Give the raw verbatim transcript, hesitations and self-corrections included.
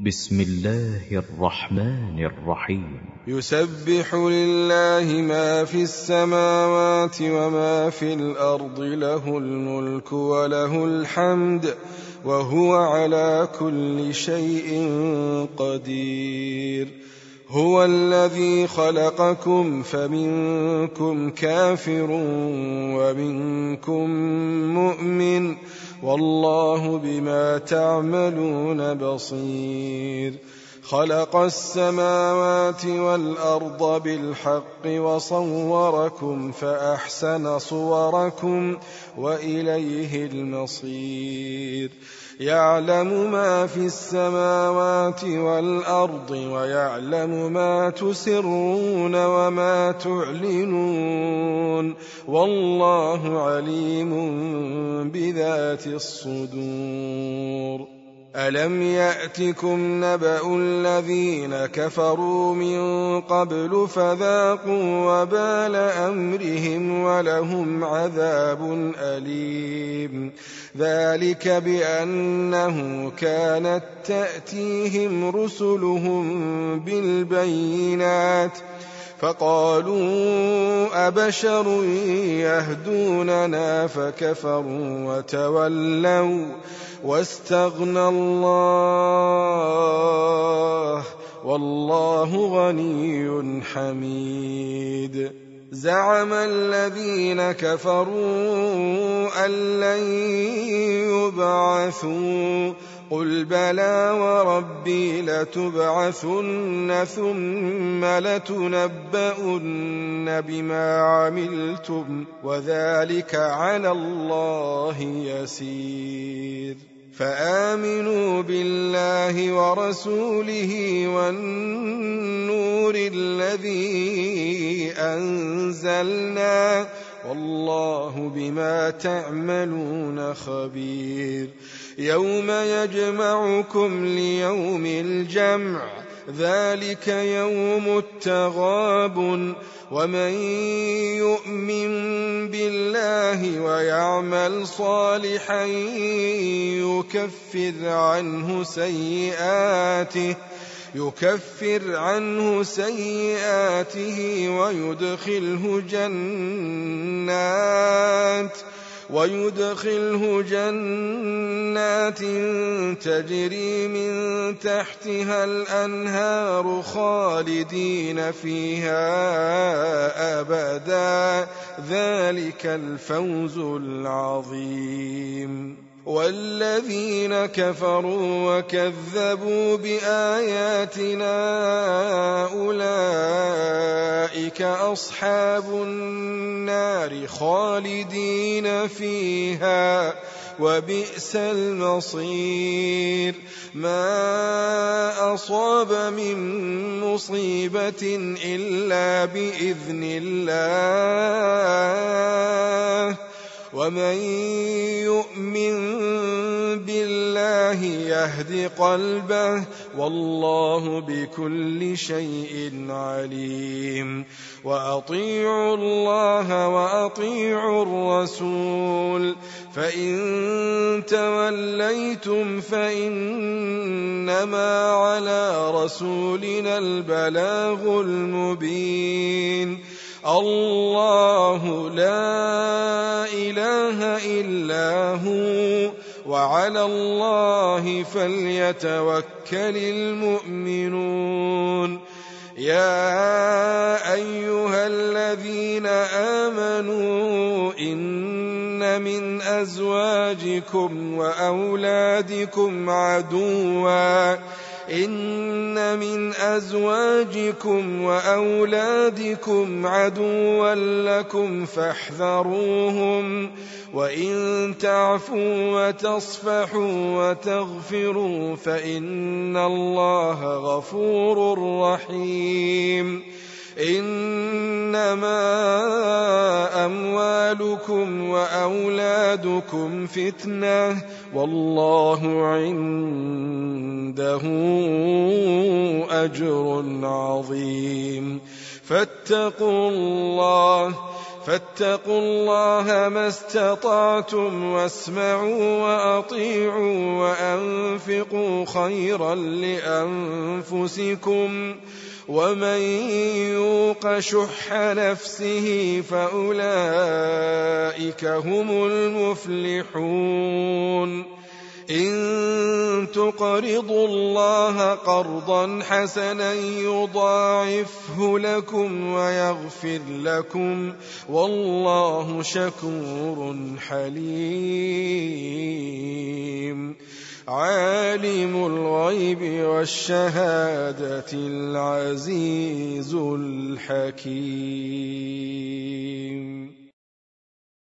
بسم الله الرحمن الرحيم. يسبح لله ما في السماوات وما في الأرض، له الملك وله الحمد وهو على كل شيء قدير. هو الذي خلقكم فمنكم كافر ومنكم مؤمن، والله بما تعملون بصير. خلق السماوات والأرض بالحق وصوركم فأحسن صوركم وإليه المصير. يعلم ما في السماوات والأرض ويعلم ما تسرون وما تعلنون، والله عليم بذات الصدور. ألم يأتكم نبأ الذين كفروا من قبل فذاقوا وبال أمرهم ولهم عذاب أليم. ذلك بأنه كانت تأتيهم رسلهم بالبينات فقالوا أبشر يهدوننا فكفروا وتولوا واستغنى الله والله غني حميد. زعم الذين كفروا أن لن يبعثوا قل بلى وربي لتبعثن ثم لتنبؤن بما عملتم وذلك على الله يسير. فآمنوا بالله ورسوله والنور الذي أنزلنا، والله بما تعملون خبير. يوم يجمعكم ليوم الجمع، ذلك يوم التغابن. ومن يؤمن بالله ويعمل صالحا يكفر عنه سيئاته يكفر عنه سيئاته ويدخله جنات ويدخله جنات تجري من تحتها الأنهار خالدين فيها أبدا، ذلك الفوز العظيم. والذين كفروا وكذبوا بآياتنا أولئك أصحاب النار خالدين فيها وبئس المصير. ما أصاب من مصيبة إلا بإذن الله، ومن يؤمن بالله يهد قلبه، والله بكل شيء عليم. وأطيعوا الله وأطيعوا الرسول، فإن توليتم فإنما على رسولنا البلاغ المبين. الله لا إله إلا هو، وعلى الله فليتوكل المؤمنون. يا أيها الذين آمنوا إن من أزواجكم وأولادكم عدوا إن من أزواجكم وأولادكم عدوا لكم فاحذروهم، وإن تعفوا وتصفحوا وتغفروا فإن الله غفور رحيم. إنما أموالكم وأولادكم فتنة، والله عنده أجر عظيم. فاتقوا الله فاتقوا الله ما استطعتم واسمعوا وأطيعوا وأنفقوا خيرا لأنفسكم ومن يوق شح نفسه فأولئك هم المفلحون إن تقرضوا الله قرضا حسنا يضاعفه لكم ويغفر لكم والله شكور حليم عالم الغيب والشهادة العزيز الحكيم.